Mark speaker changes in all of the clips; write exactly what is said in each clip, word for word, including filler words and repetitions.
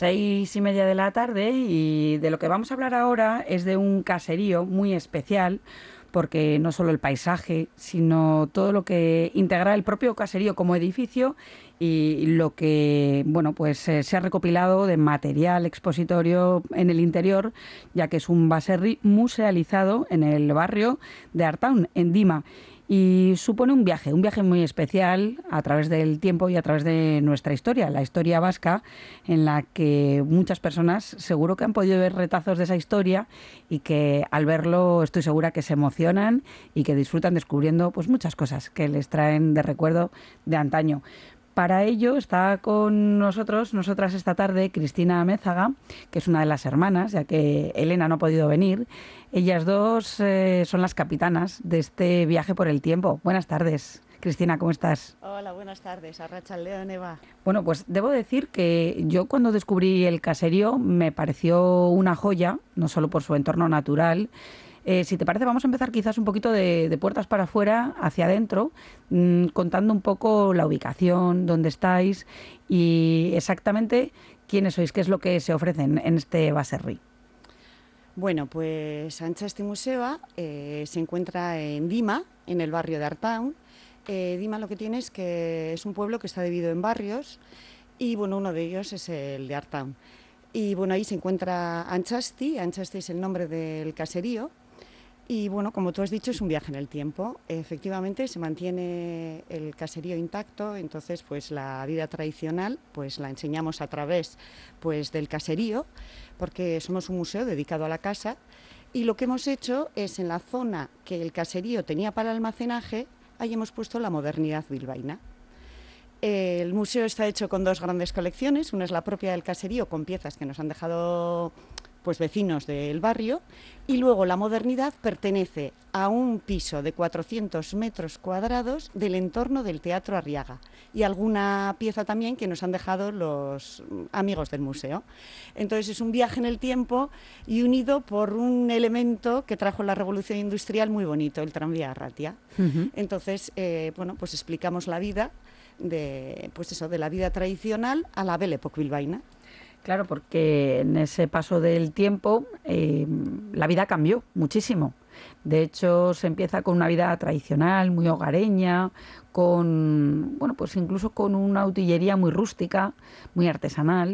Speaker 1: Seis y media de la tarde y de lo que vamos a hablar ahora es de un caserío muy especial porque no solo el paisaje, sino todo lo que integra el propio caserío como edificio y lo que, bueno, pues eh, se ha recopilado de material expositorio en el interior, ya que es un baserri musealizado en el barrio de Artaun, en Dima. Y supone un viaje, un viaje muy especial a través del tiempo y a través de nuestra historia, la historia vasca, en la que muchas personas seguro que han podido ver retazos de esa historia y que al verlo estoy segura que se emocionan y que disfrutan descubriendo pues muchas cosas que les traen de recuerdo de antaño. Para ello está con nosotros, nosotras esta tarde, Cristina Amézaga, que es una de las hermanas, ya que Elena no ha podido venir. Ellas dos eh, son las capitanas de este viaje por el tiempo. Buenas tardes. Cristina, ¿cómo estás?
Speaker 2: Hola, buenas tardes. Arratsaldeon, Eva.
Speaker 1: Bueno, pues debo decir que yo cuando descubrí el caserío me pareció una joya, no solo por su entorno natural. Eh, si te parece, vamos a empezar quizás un poquito de, de puertas para afuera, hacia adentro, mmm, contando un poco la ubicación, dónde estáis y exactamente quiénes sois, qué es lo que se ofrece en, en este baserri.
Speaker 2: Bueno, pues Antxasti Museoa eh, se encuentra en Dima, en el barrio de Artaun. Eh, Dima lo que tiene es que es un pueblo que está dividido en barrios y bueno, uno de ellos es el de Artaun. Y bueno, ahí se encuentra Antxasti, Antxasti es el nombre del caserío. Y bueno, como tú has dicho, es un viaje en el tiempo. Efectivamente, se mantiene el caserío intacto, entonces pues la vida tradicional pues la enseñamos a través pues del caserío, porque somos un museo dedicado a la casa. Y lo que hemos hecho es, en la zona que el caserío tenía para almacenaje, ahí hemos puesto la modernidad bilbaína. El museo está hecho con dos grandes colecciones, una es la propia del caserío, con piezas que nos han dejado pues vecinos del barrio, y luego la modernidad pertenece a un piso de cuatrocientos metros cuadrados del entorno del Teatro Arriaga y alguna pieza también que nos han dejado los amigos del museo. Entonces es un viaje en el tiempo y unido por un elemento que trajo la revolución industrial muy bonito, el tranvía Arratia. Uh-huh. Entonces, eh, bueno, pues explicamos la vida de, pues eso, de la vida tradicional a la Belle Époque bilbaína.
Speaker 1: Claro, porque en ese paso del tiempo eh, la vida cambió muchísimo. De hecho, se empieza con una vida tradicional, muy hogareña, con, bueno, pues incluso con una utillería muy rústica, muy artesanal.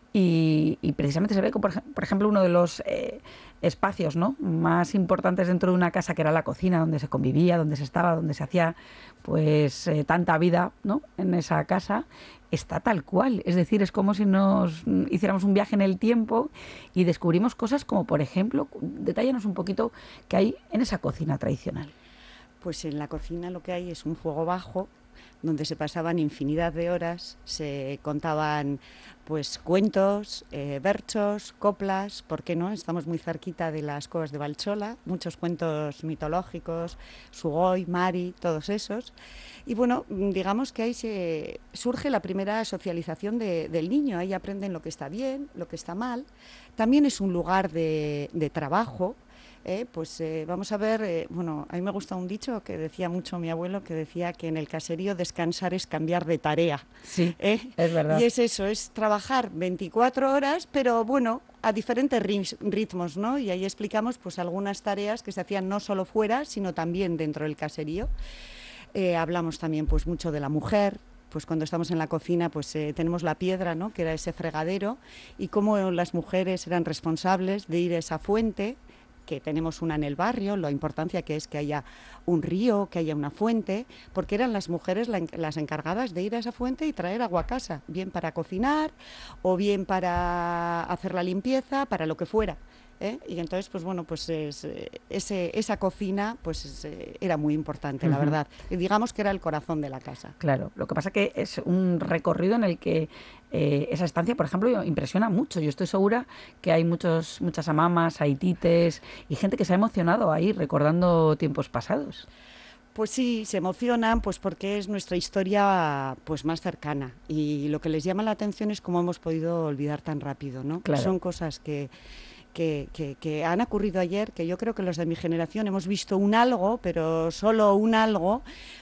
Speaker 1: Y, y precisamente se ve, como por, por ejemplo, uno de los eh, espacios, ¿no?, más importantes dentro de una casa, que era la cocina, donde se convivía, donde se estaba, donde se hacía pues eh, tanta vida, ¿no?, en esa casa, está tal cual. Es decir, es como si nos hiciéramos un viaje en el tiempo y descubrimos cosas como, por ejemplo, detállanos un poquito qué hay en esa cocina tradicional.
Speaker 2: Pues en la cocina lo que hay es un fuego bajo, donde se pasaban infinidad de horas, se contaban pues cuentos, eh, berchos, coplas, ¿por qué no? Estamos muy cerquita de las cuevas de Valchola, muchos cuentos mitológicos, Sugoi, Mari, todos esos. Y bueno, digamos que ahí se surge la primera socialización de, del niño, ahí aprenden lo que está bien, lo que está mal. También es un lugar de, de trabajo. Eh, pues eh, vamos a ver, eh, bueno, a mí me gusta un dicho que decía mucho mi abuelo, que decía que en el caserío descansar es cambiar de tarea.
Speaker 1: Sí,
Speaker 2: ¿eh?
Speaker 1: Es verdad.
Speaker 2: Y es eso, es trabajar veinticuatro horas, pero bueno, a diferentes ritmos, ¿no? Y ahí explicamos pues algunas tareas que se hacían no solo fuera, sino también dentro del caserío. Eh, hablamos también pues mucho de la mujer. Pues cuando estamos en la cocina pues eh, tenemos la piedra, ¿no?, que era ese fregadero, y cómo las mujeres eran responsables de ir a esa fuente, que tenemos una en el barrio, la importancia que es que haya un río, que haya una fuente, porque eran las mujeres la, las encargadas de ir a esa fuente y traer agua a casa, bien para cocinar o bien para hacer la limpieza, para lo que fuera. ¿Eh? Y entonces, pues bueno, pues es, ese, esa cocina pues es, era muy importante, uh-huh. la verdad. Y digamos que era el corazón de la casa.
Speaker 1: Claro, lo que pasa que es un recorrido en el que eh, esa estancia, por ejemplo, impresiona mucho. Yo estoy segura que hay muchos, muchas amamas, haitites y gente que se ha emocionado ahí recordando tiempos pasados.
Speaker 2: Pues sí, se emocionan pues porque es nuestra historia pues más cercana, y lo que les llama la atención es cómo hemos podido olvidar tan rápido, ¿no?
Speaker 1: Claro.
Speaker 2: Son cosas que... Que, que, que han ocurrido ayer, que yo creo que los de mi generación hemos visto un algo, pero solo un algo,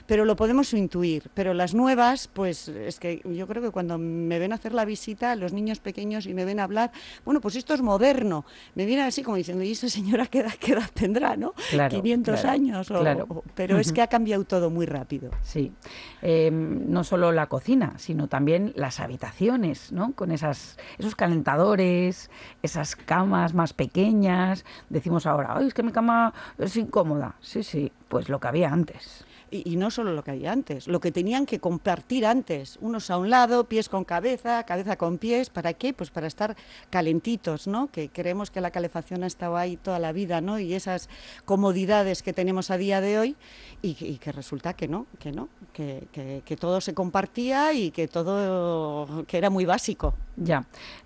Speaker 2: pero lo podemos intuir. Pero las nuevas, pues es que yo creo que cuando me ven a hacer la visita, los niños pequeños, y me ven a hablar, bueno, pues esto es moderno. Me vienen así como diciendo, ¿y esta señora qué edad, qué edad tendrá, no?
Speaker 1: Claro,
Speaker 2: quinientos
Speaker 1: claro,
Speaker 2: años. O,
Speaker 1: claro.
Speaker 2: o, pero uh-huh. es que ha cambiado todo muy rápido.
Speaker 1: Sí. Eh, no solo la cocina, sino también las habitaciones, ¿no? Con esas, esos calentadores, esas camas más pequeñas. Decimos ahora, ay, es que mi cama es incómoda. Sí, sí, pues lo que había antes.
Speaker 2: Y, y no solo lo que había antes, lo que tenían que compartir antes, unos a un lado, pies con cabeza, cabeza con pies, ¿para qué? Pues para estar calentitos, ¿no? Que creemos que la calefacción ha estado ahí toda la vida, ¿no? Y esas comodidades que tenemos a día de hoy, y, y que resulta que no, que no, que, que, que todo se compartía y que todo, que era muy básico.
Speaker 1: Ya,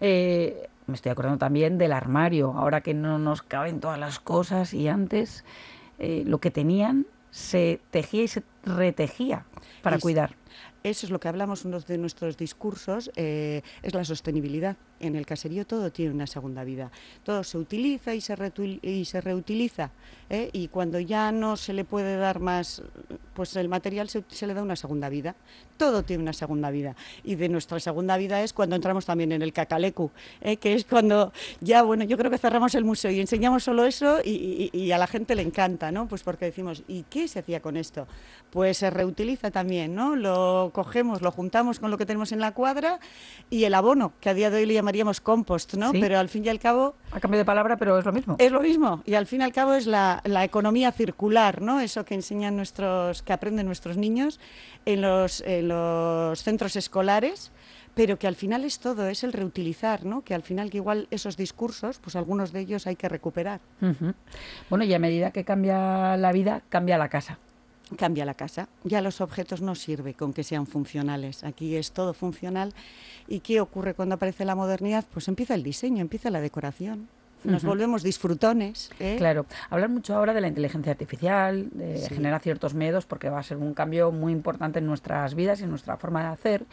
Speaker 1: eh, me estoy acordando también del armario, ahora que no nos caben todas las cosas, y antes eh, lo que tenían se tejía y se retejía para
Speaker 2: y
Speaker 1: cuidar.
Speaker 2: Eso es lo que hablamos uno de nuestros discursos, eh, es la sostenibilidad. En el caserío todo tiene una segunda vida. Todo se utiliza y se, y se reutiliza. ¿eh? Y cuando ya no se le puede dar más, pues el material se, se le da una segunda vida. Todo tiene una segunda vida. Y de nuestra segunda vida es cuando entramos también en el cacalecu, ¿eh? que es cuando ya, bueno, yo creo que cerramos el museo y enseñamos solo eso y, y, y a la gente le encanta, ¿no? Pues porque decimos, ¿y qué se hacía con esto? Pues se reutiliza también, ¿no? Lo cogemos, lo juntamos con lo que tenemos en la cuadra y el abono, que a día de hoy le llamaríamos compost, ¿no?
Speaker 1: ¿Sí?
Speaker 2: Pero al fin y al cabo...
Speaker 1: Ha cambiado de palabra, pero es lo mismo.
Speaker 2: Es lo mismo, y al fin y al cabo es la, la economía circular, ¿no? Eso que enseñan nuestros, que aprenden nuestros niños en los, en los centros escolares, pero que al final es todo, es el reutilizar, ¿no? Que al final que igual esos discursos, pues algunos de ellos hay que recuperar.
Speaker 1: Uh-huh. Bueno, y a medida que cambia la vida, cambia la casa.
Speaker 2: Cambia la casa. Ya los objetos no sirve con que sean funcionales. Aquí es todo funcional. ¿Y qué ocurre cuando aparece la modernidad? Pues empieza el diseño, empieza la decoración. Nos uh-huh. volvemos disfrutones. ¿eh?
Speaker 1: Claro. Hablan mucho ahora de la inteligencia artificial, de sí. genera ciertos miedos porque va a ser un cambio muy importante en nuestras vidas y en nuestra forma de hacer.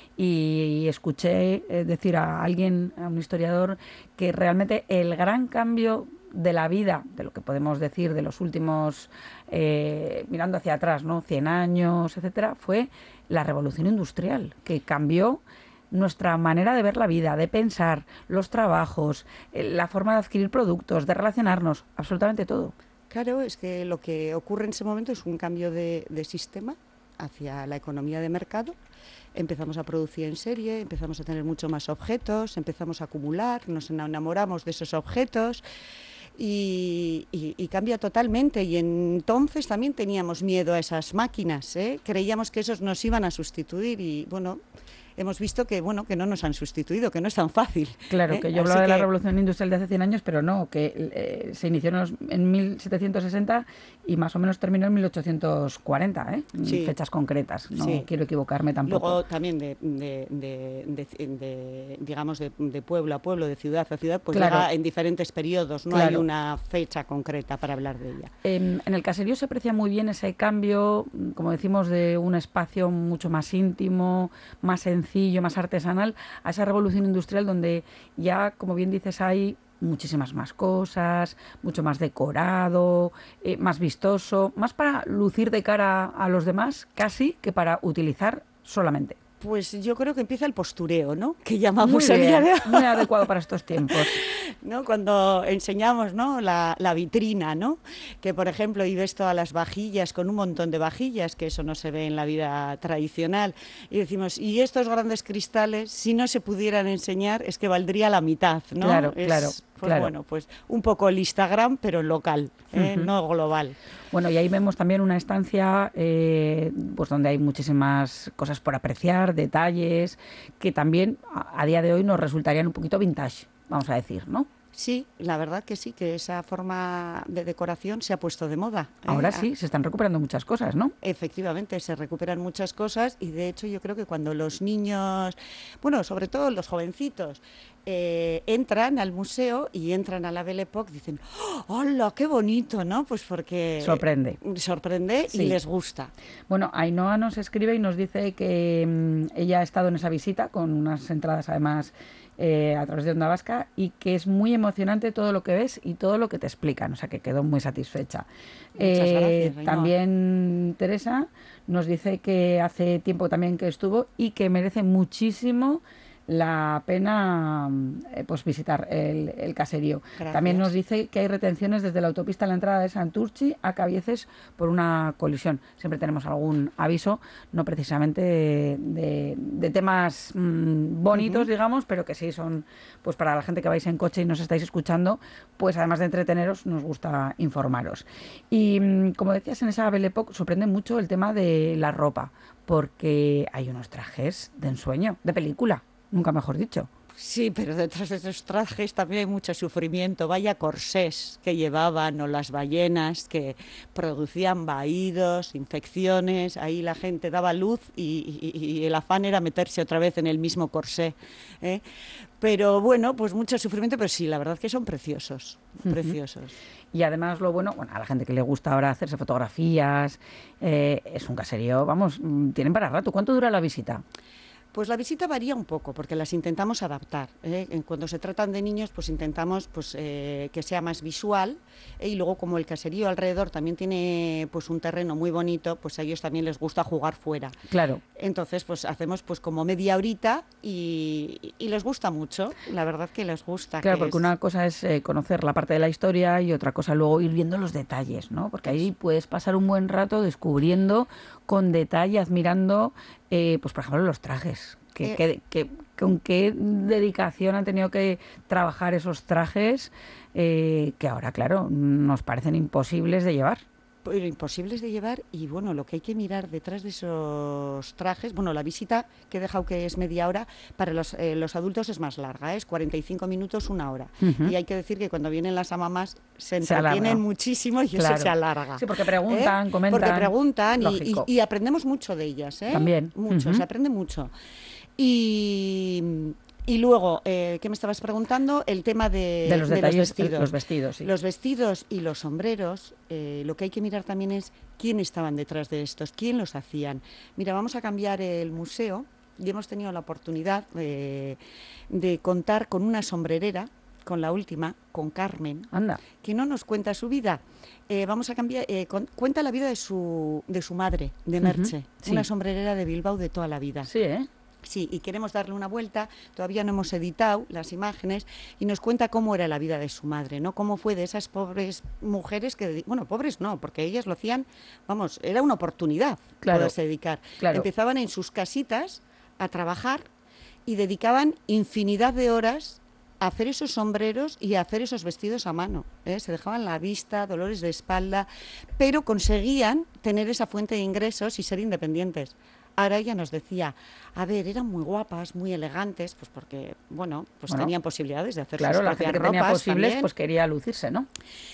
Speaker 1: Y escuché eh, decir a alguien, a un historiador, que realmente el gran cambio de la vida, de lo que podemos decir de los últimos, eh, mirando hacia atrás, ¿no? cien años, etcétera, fue la revolución industrial, que cambió nuestra manera de ver la vida, de pensar, los trabajos, eh, la forma de adquirir productos, de relacionarnos, absolutamente todo.
Speaker 2: Claro, es que lo que ocurre en ese momento es un cambio de, de sistema hacia la economía de mercado. Empezamos a producir en serie, empezamos a tener mucho más objetos, empezamos a acumular, nos enamoramos de esos objetos. Y, y, y cambia totalmente, y entonces también teníamos miedo a esas máquinas, ¿eh? Creíamos que esos nos iban a sustituir y bueno, hemos visto que bueno que no nos han sustituido, que no es tan fácil.
Speaker 1: Claro,
Speaker 2: ¿eh?
Speaker 1: que yo hablaba de la revolución industrial de hace cien años, pero no, que eh, se inició en, los, en mil setecientos sesenta y más o menos terminó en mil ochocientos cuarenta, ¿eh? Sí. Fechas concretas, no sí. quiero equivocarme tampoco.
Speaker 2: Luego también de, de, de, de, de digamos, de, de pueblo a pueblo, de ciudad a ciudad, pues
Speaker 1: claro.
Speaker 2: llega en diferentes periodos, no claro. hay una fecha concreta para hablar de ella.
Speaker 1: Eh, en el caserío se aprecia muy bien ese cambio, como decimos, de un espacio mucho más íntimo, más sencillo, más artesanal, a esa revolución industrial donde ya, como bien dices, hay muchísimas más cosas, mucho más decorado, eh, más vistoso, más para lucir de cara a los demás casi que para utilizar solamente.
Speaker 2: Pues yo creo que empieza el postureo, ¿no? Que llamamos
Speaker 1: muy, bien,
Speaker 2: el día de...
Speaker 1: muy adecuado para estos tiempos.
Speaker 2: ¿No? Cuando enseñamos, ¿no? la, la vitrina, ¿no? Que por ejemplo, y ves todas las vajillas, con un montón de vajillas, que eso no se ve en la vida tradicional, y decimos, y estos grandes cristales, si no se pudieran enseñar, es que valdría la mitad, ¿no?
Speaker 1: Claro,
Speaker 2: es,
Speaker 1: claro.
Speaker 2: Pues
Speaker 1: claro.
Speaker 2: bueno, pues un poco el Instagram, pero local, ¿eh? Uh-huh. No global.
Speaker 1: Bueno, y ahí vemos también una estancia eh, pues donde hay muchísimas cosas por apreciar, detalles, que también a, a día de hoy nos resultarían un poquito vintage, vamos a decir, ¿no?
Speaker 2: Sí, la verdad que sí, que esa forma de decoración se ha puesto de moda. ¿eh?
Speaker 1: Ahora sí, se están recuperando muchas cosas, ¿no?
Speaker 2: Efectivamente, se recuperan muchas cosas y de hecho yo creo que cuando los niños, bueno, sobre todo los jovencitos, eh, entran al museo y entran a la Belle Époque, dicen, ¡hola, qué bonito!, ¿no? Pues porque...
Speaker 1: Sorprende.
Speaker 2: Sorprende
Speaker 1: Sí.
Speaker 2: y les gusta.
Speaker 1: Bueno, Ainhoa nos escribe y nos dice que mmm, ella ha estado en esa visita con unas entradas además eh, a través de Onda Vasca y que es muy emocionante todo lo que ves y todo lo que te explican, o sea que quedó muy satisfecha.
Speaker 2: Muchas
Speaker 1: Eh,
Speaker 2: gracias, Ainhoa.
Speaker 1: También Teresa nos dice que hace tiempo también que estuvo y que merece muchísimo la pena eh, pues visitar el, el caserío.
Speaker 2: Gracias.
Speaker 1: También nos dice que hay retenciones desde la autopista a la entrada de Santurchi a Cabieces por una colisión. Siempre tenemos algún aviso, no precisamente de, de, de temas mmm, bonitos, uh-huh. digamos, pero que sí son, pues para la gente que vais en coche y nos estáis escuchando, pues además de entreteneros, nos gusta informaros. Y mmm, como decías, en esa Belle Époque sorprende mucho el tema de la ropa, porque hay unos trajes de ensueño, de película. Nunca mejor dicho.
Speaker 2: Sí, pero detrás de esos trajes también hay mucho sufrimiento. Vaya corsés que llevaban, o las ballenas que producían vaídos, infecciones. Ahí la gente daba luz y, y, y el afán era meterse otra vez en el mismo corsé, ¿eh? Pero bueno, pues mucho sufrimiento, pero sí, la verdad que son preciosos, uh-huh. preciosos.
Speaker 1: Y además lo bueno, bueno, a la gente que le gusta ahora hacerse fotografías, eh, es un caserío, vamos, tienen para rato. ¿Cuánto dura la visita?
Speaker 2: Pues la visita varía un poco, porque las intentamos adaptar, ¿eh? Cuando se tratan de niños, pues intentamos pues, eh, que sea más visual, ¿eh? Y luego como el caserío alrededor también tiene pues un terreno muy bonito, pues a ellos también les gusta jugar fuera.
Speaker 1: Claro.
Speaker 2: Entonces pues hacemos pues como media horita y, y les gusta mucho, la verdad que les gusta.
Speaker 1: Claro,
Speaker 2: que
Speaker 1: porque
Speaker 2: es...
Speaker 1: una cosa es eh, conocer la parte de la historia y otra cosa luego ir viendo los detalles, ¿no? Porque ahí puedes pasar un buen rato descubriendo con detalle, admirando, eh, pues por ejemplo los trajes. Que, eh, que, que, con qué dedicación han tenido que trabajar esos trajes eh, que ahora, claro, nos parecen imposibles de llevar.
Speaker 2: Pero imposibles de llevar y bueno, lo que hay que mirar detrás de esos trajes, bueno, la visita que he dejado que es media hora, para los, eh, los adultos es más larga, ¿eh? Es cuarenta y cinco minutos, una hora. Uh-huh. Y hay que decir que cuando vienen las mamás se entretienen se muchísimo y claro. Eso se alarga.
Speaker 1: Sí, porque preguntan, ¿eh? Comentan.
Speaker 2: Porque preguntan y, y, y aprendemos mucho de ellas, ¿eh?
Speaker 1: También.
Speaker 2: Mucho, uh-huh. Se aprende mucho. Y... Y luego, eh, ¿qué me estabas preguntando? El tema de,
Speaker 1: de los
Speaker 2: de
Speaker 1: detalles,
Speaker 2: los vestidos.
Speaker 1: Los vestidos, sí.
Speaker 2: Los vestidos y los sombreros, eh, lo que hay que mirar también es quién estaban detrás de estos, quién los hacían. Mira, vamos a cambiar el museo y hemos tenido la oportunidad eh, de contar con una sombrerera, con la última, con Carmen,
Speaker 1: Anda.
Speaker 2: Que no nos cuenta su vida. Eh, vamos a cambiar, eh, con, cuenta la vida de su, de su madre, de Merche, uh-huh. Sí. Una sombrerera de Bilbao de toda la vida.
Speaker 1: Sí, ¿eh?
Speaker 2: Sí, y queremos darle una vuelta, todavía no hemos editado las imágenes, y nos cuenta cómo era la vida de su madre, ¿no? Cómo fue de esas pobres mujeres que, bueno, pobres no, porque ellas lo hacían, vamos, era una oportunidad
Speaker 1: claro,
Speaker 2: poderse dedicar.
Speaker 1: Claro.
Speaker 2: Empezaban en sus casitas a trabajar y dedicaban infinidad de horas a hacer esos sombreros y a hacer esos vestidos a mano, ¿eh? Se dejaban la vista, dolores de espalda, pero conseguían tener esa fuente de ingresos y ser independientes. Ahora ella nos decía, a ver, eran muy guapas, muy elegantes, pues porque, bueno, pues bueno, tenían posibilidades de hacer
Speaker 1: claro,
Speaker 2: sus
Speaker 1: la gente que tenía posibles, también. Pues quería lucirse, ¿no?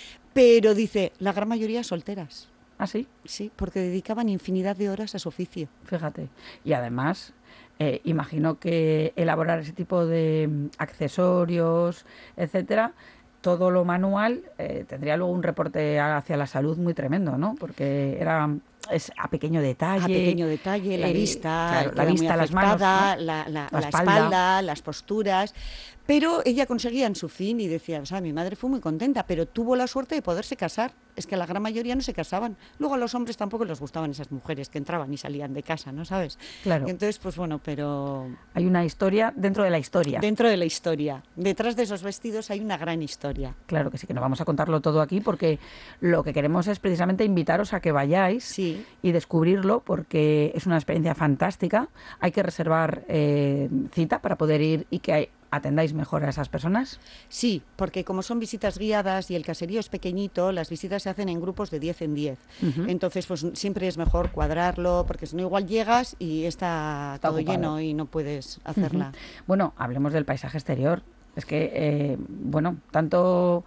Speaker 2: Pero dice, la gran mayoría solteras.
Speaker 1: ¿Ah, sí?
Speaker 2: Sí, porque dedicaban infinidad de horas a su oficio.
Speaker 1: Fíjate. Y además, eh, imagino que elaborar ese tipo de accesorios, etcétera, todo lo manual, eh, tendría luego un reporte hacia la salud muy tremendo, ¿no? Porque era... es a pequeño detalle.
Speaker 2: A pequeño detalle, la
Speaker 1: eh,
Speaker 2: vista,
Speaker 1: claro, la vista, las manos, ¿no?
Speaker 2: la, la,
Speaker 1: la,
Speaker 2: la
Speaker 1: espalda.
Speaker 2: espalda, las posturas. Pero ella conseguía en su fin y decía, o sea, mi madre fue muy contenta, pero tuvo la suerte de poderse casar. Es que la gran mayoría no se casaban. Luego a los hombres tampoco les gustaban esas mujeres que entraban y salían de casa, ¿no sabes?
Speaker 1: Claro.
Speaker 2: Entonces, pues bueno, pero...
Speaker 1: Hay una historia dentro de la historia.
Speaker 2: Dentro de la historia. Detrás de esos vestidos hay una gran historia.
Speaker 1: Claro que sí, que no vamos a contarlo todo aquí porque lo que queremos es precisamente invitaros a que vayáis
Speaker 2: sí.
Speaker 1: y descubrirlo porque es una experiencia fantástica. Hay que reservar eh, cita para poder ir y que hay, atendáis mejor a esas personas.
Speaker 2: Sí, porque como son visitas guiadas y el caserío es pequeñito, las visitas se hacen en grupos de diez en diez. Uh-huh. Entonces, pues siempre es mejor cuadrarlo, porque si no igual llegas y está, está todo ocupado. Lleno y no puedes hacerla.
Speaker 1: Uh-huh. Bueno, hablemos del paisaje exterior. Es que, eh, bueno, tanto...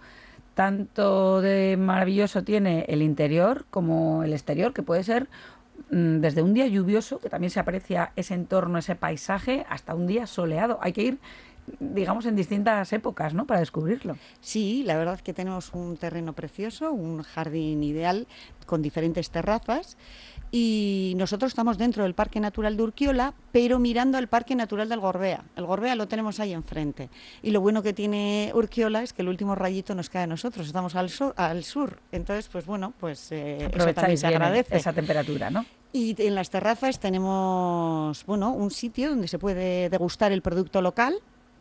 Speaker 1: tanto de maravilloso tiene el interior como el exterior, que puede ser mmm, desde un día lluvioso, que también se aprecia ese entorno, ese paisaje, hasta un día soleado. Hay que ir digamos, en distintas épocas, ¿no? Para descubrirlo.
Speaker 2: Sí, la verdad que tenemos un terreno precioso, un jardín ideal con diferentes terrazas y nosotros estamos dentro del Parque Natural de Urquiola, pero mirando al Parque Natural del Gorbea. El Gorbea lo tenemos ahí enfrente y lo bueno que tiene Urquiola es que el último rayito nos cae a nosotros, estamos al sur, al sur. Entonces, pues bueno, pues eh, eso también se agradece.
Speaker 1: Esa temperatura, ¿no?
Speaker 2: Y en las terrazas tenemos, bueno, un sitio donde se puede degustar el producto local.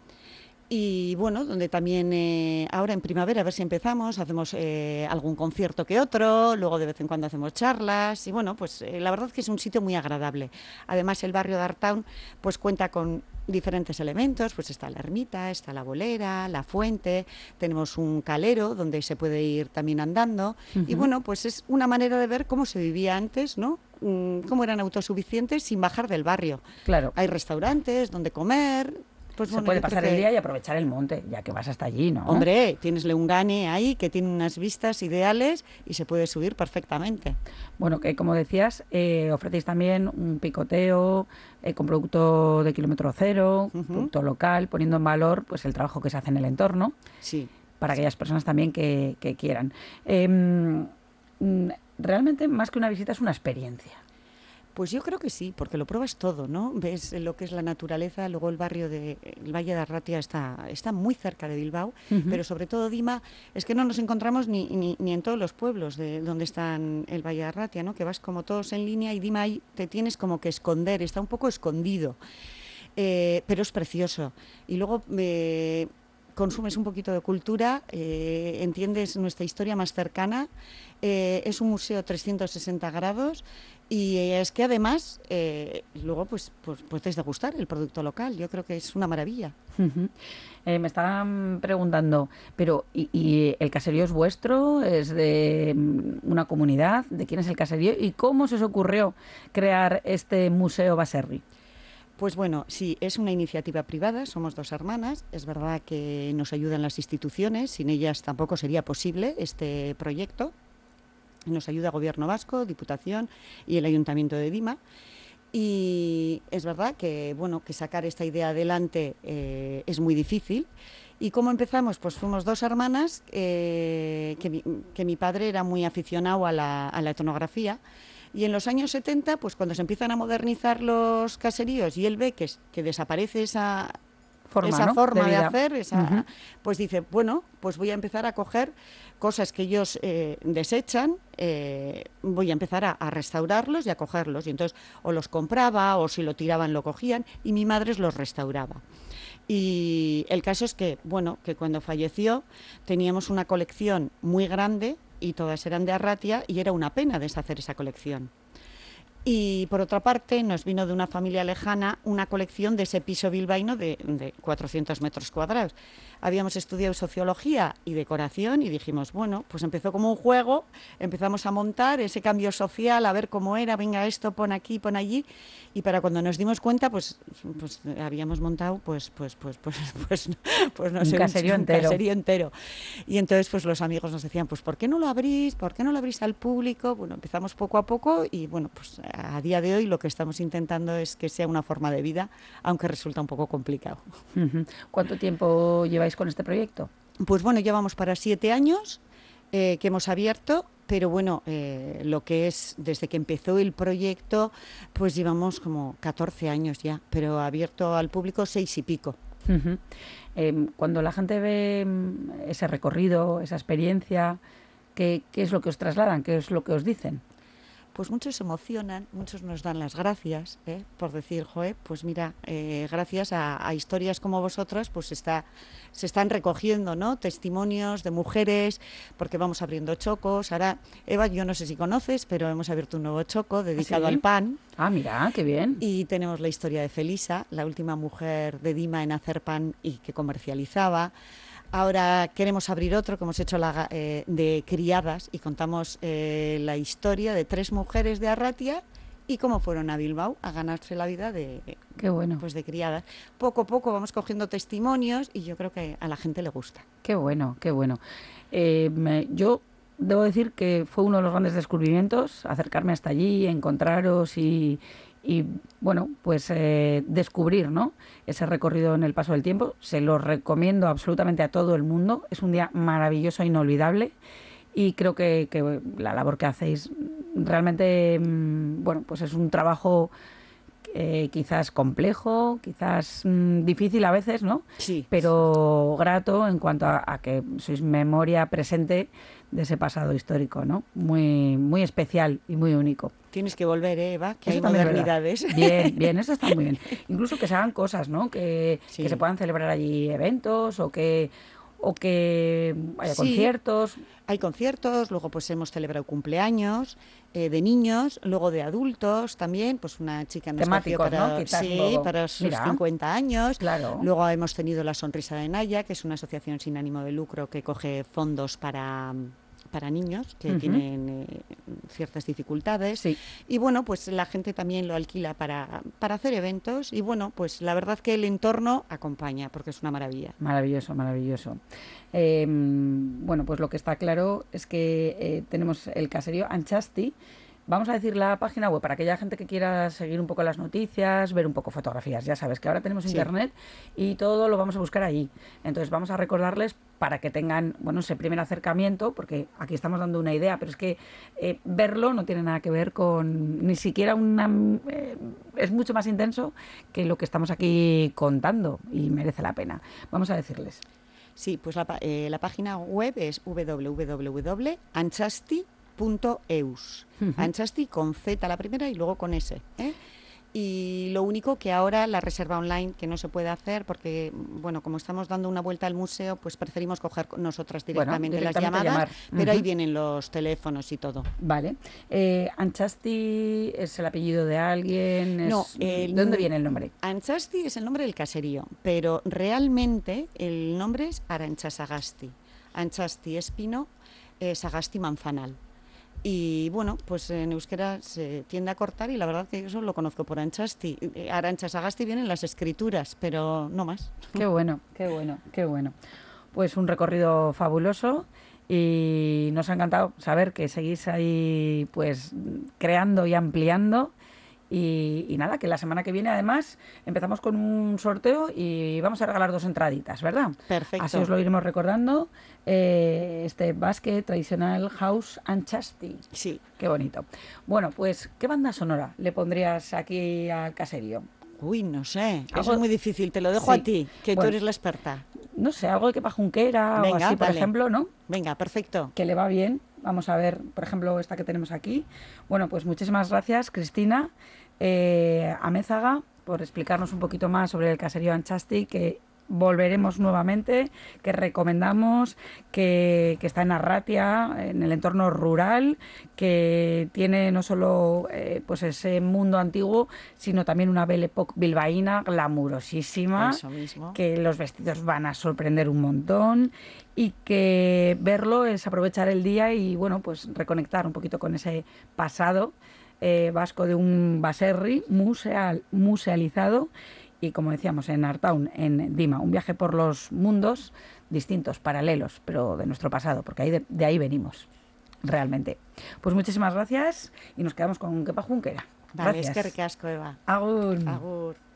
Speaker 2: Y bueno, donde también eh, ahora en primavera, a ver si empezamos, hacemos eh, algún concierto que otro, luego de vez en cuando hacemos charlas y bueno, pues eh, la verdad es que es un sitio muy agradable. Además el barrio de Artaun pues cuenta con diferentes elementos, pues está la ermita, está la bolera, la fuente, tenemos un calero donde se puede ir también andando uh-huh. y bueno, pues es una manera de ver cómo se vivía antes, ¿no? Cómo eran autosuficientes sin bajar del barrio.
Speaker 1: Claro.
Speaker 2: Hay restaurantes donde comer. Pues
Speaker 1: se
Speaker 2: bueno,
Speaker 1: puede pasar
Speaker 2: que...
Speaker 1: el día y aprovechar el monte, ya que vas hasta allí, ¿no?
Speaker 2: Hombre, tienes Leungane ahí, que tiene unas vistas ideales y se puede subir perfectamente.
Speaker 1: Bueno, que como decías, eh, ofrecéis también un picoteo eh, con producto de kilómetro cero, uh-huh. producto local, poniendo en valor pues el trabajo que se hace en el entorno.
Speaker 2: Sí.
Speaker 1: Para aquellas personas también que, que quieran. Eh, realmente, más que una visita, es una experiencia.
Speaker 2: Pues yo creo que sí, porque lo pruebas todo, ¿no? Ves lo que es la naturaleza, luego el barrio de el Valle de Arratia está, está muy cerca de Bilbao, uh-huh. pero sobre todo Dima, es que no nos encontramos ni, ni, ni en todos los pueblos de donde están el Valle de Arratia, ¿no? Que vas como todos en línea y Dima ahí te tienes como que esconder, está un poco escondido, eh, pero es precioso. Y luego... Eh, consumes un poquito de cultura, eh, entiendes nuestra historia más cercana, eh, es un museo trescientos sesenta grados y es que además eh, luego pues, pues puedes degustar el producto local, yo creo que es una maravilla.
Speaker 1: Uh-huh. Eh, me estaban preguntando, pero ¿y, ¿y el caserío es vuestro? ¿Es de una comunidad? ¿De quién es el caserío? ¿Y cómo se os ocurrió crear este Museo Baserri?
Speaker 2: Pues bueno, sí, es una iniciativa privada, somos dos hermanas, es verdad que nos ayudan las instituciones, sin ellas tampoco sería posible este proyecto, nos ayuda Gobierno Vasco, Diputación y el Ayuntamiento de Dima, y es verdad que, bueno, que sacar esta idea adelante eh, es muy difícil. ¿Y cómo empezamos? Pues fuimos dos hermanas, eh, que, mi, que mi padre era muy aficionado a la, a la etnografía. Y en los años setenta, pues cuando se empiezan a modernizar los caseríos y él ve que, que desaparece esa forma, esa ¿no? forma de, de hacer, esa, uh-huh. pues dice, bueno, pues voy a empezar a coger cosas que ellos eh, desechan, eh, voy a empezar a, a restaurarlos y a cogerlos. Y entonces o los compraba o si lo tiraban lo cogían y mi madre los restauraba. Y el caso es que, bueno, que cuando falleció teníamos una colección muy grande y todas eran de Arratia y era una pena deshacer esa colección. Y por otra parte nos vino de una familia lejana una colección de ese piso bilbaíno de, de cuatrocientos metros cuadrados. Habíamos estudiado sociología y decoración y dijimos, bueno, pues empezó como un juego, empezamos a montar ese cambio social, a ver cómo era, venga esto, pon aquí, pon allí, y para cuando nos dimos cuenta, pues, pues habíamos montado, pues, pues, pues, pues, pues, pues no
Speaker 1: un
Speaker 2: sé,
Speaker 1: caserío
Speaker 2: un,
Speaker 1: entero.
Speaker 2: un caserío entero. Y entonces, pues los amigos nos decían, pues, ¿por qué no lo abrís? ¿Por qué no lo abrís al público? Bueno, empezamos poco a poco y, bueno, pues a día de hoy lo que estamos intentando es que sea una forma de vida, aunque resulta un poco complicado.
Speaker 1: Uh-huh. ¿Cuánto tiempo lleváis con este proyecto?
Speaker 2: Pues bueno, llevamos para siete años eh, que hemos abierto, pero bueno, eh, lo que es desde que empezó el proyecto, pues llevamos como catorce años ya, pero abierto al público seis y pico.
Speaker 1: Uh-huh. Eh, cuando la gente ve ese recorrido, esa experiencia, ¿qué, qué es lo que os trasladan? ¿Qué es lo que os dicen?
Speaker 2: Pues muchos se emocionan, muchos nos dan las gracias, ¿eh? por decir, joe, pues mira, eh, gracias a, a historias como vosotras, pues está, se están recogiendo, ¿no? Testimonios de mujeres, porque vamos abriendo chocos. Ahora, Eva, yo no sé si conoces, pero hemos abierto un nuevo choco dedicado
Speaker 1: ¿Sí?
Speaker 2: al pan.
Speaker 1: Ah, mira, qué bien.
Speaker 2: Y tenemos la historia de Felisa, la última mujer de Dima en hacer pan y que comercializaba. Ahora queremos abrir otro que hemos hecho la, eh, de criadas y contamos eh, la historia de tres mujeres de Arratia y cómo fueron a Bilbao a ganarse la vida de,
Speaker 1: Qué bueno.
Speaker 2: pues de criadas. Poco a poco vamos cogiendo testimonios y yo creo que a la gente le gusta.
Speaker 1: Qué bueno, qué bueno. Eh, me, yo debo decir que fue uno de los grandes descubrimientos, acercarme hasta allí, encontraros y... y bueno, pues eh, descubrir, ¿no?, ese recorrido en el paso del tiempo. Se lo recomiendo absolutamente a todo el mundo. Es un día maravilloso e inolvidable y creo que, que la labor que hacéis realmente, bueno, pues es un trabajo Eh, quizás complejo, quizás mmm, difícil a veces, ¿no?
Speaker 2: Sí.
Speaker 1: Pero grato en cuanto a, a que sois memoria presente de ese pasado histórico, ¿no? Muy, muy especial y muy único.
Speaker 2: Tienes que volver, ¿eh, Eva? Que
Speaker 1: Eso
Speaker 2: hay
Speaker 1: también
Speaker 2: modernidades.
Speaker 1: Es bien, bien, eso está muy bien. Incluso que se hagan cosas, ¿no? Que,
Speaker 2: Sí.
Speaker 1: que se puedan celebrar allí eventos o que o que haya
Speaker 2: Sí,
Speaker 1: conciertos.
Speaker 2: Hay conciertos, luego pues hemos celebrado cumpleaños eh, de niños, luego de adultos también, pues una chica nos cogió
Speaker 1: Temáticos,
Speaker 2: para,
Speaker 1: ¿no? Quizás un
Speaker 2: sí,
Speaker 1: poco.
Speaker 2: para sus
Speaker 1: Mira,
Speaker 2: cincuenta años.
Speaker 1: claro.
Speaker 2: Luego hemos tenido La Sonrisa de Naya, que es una asociación sin ánimo de lucro que coge fondos para... para niños que uh-huh. tienen eh, ciertas dificultades.
Speaker 1: Sí.
Speaker 2: Y bueno, pues la gente también lo alquila para, para hacer eventos y bueno, pues la verdad que el entorno acompaña porque es una maravilla.
Speaker 1: Maravilloso, maravilloso. Eh, bueno, pues lo que está claro es que eh, tenemos el caserío Anchasti. Vamos a decir la página web para aquella gente que quiera seguir un poco las noticias, ver un poco fotografías. Ya sabes que ahora tenemos sí. internet y todo lo vamos a buscar ahí. Entonces vamos a recordarles para que tengan, bueno, ese primer acercamiento, porque aquí estamos dando una idea, pero es que eh, verlo no tiene nada que ver con ni siquiera una... Eh, es mucho más intenso que lo que estamos aquí contando y merece la pena. Vamos a decirles.
Speaker 2: Sí, pues la, eh, la página web es w w w punto anchasti punto eus. Uh-huh. Anchasti con Z la primera y luego con S, ¿eh? Y lo único que ahora la reserva online que no se puede hacer porque, bueno, como estamos dando una vuelta al museo, pues preferimos coger nosotras directamente, bueno, directamente las llamadas, uh-huh. pero ahí vienen los teléfonos y todo.
Speaker 1: Vale. Eh, ¿Anchasti es el apellido de alguien? Es...
Speaker 2: No. El,
Speaker 1: ¿De dónde viene el nombre?
Speaker 2: Anchasti es el nombre del caserío, pero realmente el nombre es Aranchasagasti. Anchasti es pino, eh, Sagasti manzanal. Y bueno, pues en euskera se tiende a cortar y la verdad que eso lo conozco por Anchasti. Aranchasagasti vienen las escrituras, pero no más.
Speaker 1: Qué bueno, qué bueno, qué bueno. Pues un recorrido fabuloso y nos ha encantado saber que seguís ahí pues creando y ampliando. Y, y nada, que la semana que viene además empezamos con un sorteo y vamos a regalar dos entraditas, ¿verdad?
Speaker 2: Perfecto.
Speaker 1: Así os lo iremos recordando, eh, este basque tradicional House Anchasti.
Speaker 2: Sí.
Speaker 1: Qué bonito. Bueno, pues, ¿qué banda sonora le pondrías aquí al caserío?
Speaker 2: Uy, no sé,
Speaker 1: ¿Algo?
Speaker 2: Eso es muy difícil, te lo dejo
Speaker 1: Sí.
Speaker 2: a ti, que
Speaker 1: bueno,
Speaker 2: tú eres la experta.
Speaker 1: No sé, algo de Kepa Junquera o así, por
Speaker 2: dale.
Speaker 1: ejemplo, ¿no?
Speaker 2: Venga, perfecto.
Speaker 1: Que le va bien. Vamos a ver, por ejemplo, esta que tenemos aquí. Bueno, pues muchísimas gracias, Cristina eh, Amézaga, por explicarnos un poquito más sobre el caserío Anchasti, que volveremos nuevamente, que recomendamos, que, que está en Arratia, en el entorno rural, que tiene no solo eh, pues ese mundo antiguo, sino también una Belle Époque bilbaína glamurosísima,
Speaker 2: Eso mismo.
Speaker 1: Que los vestidos van a sorprender un montón y que verlo es aprovechar el día y bueno, pues reconectar un poquito con ese pasado eh, vasco de un baserri museal, musealizado. Y como decíamos, en Artaun, en Dima, un viaje por los mundos distintos, paralelos, pero de nuestro pasado, porque ahí de, de ahí venimos, realmente. Pues muchísimas gracias y nos quedamos con Kepa Junquera.
Speaker 2: Vale,
Speaker 1: Gracias.
Speaker 2: es que ricasco, Eva.
Speaker 1: Agur.
Speaker 2: Agur.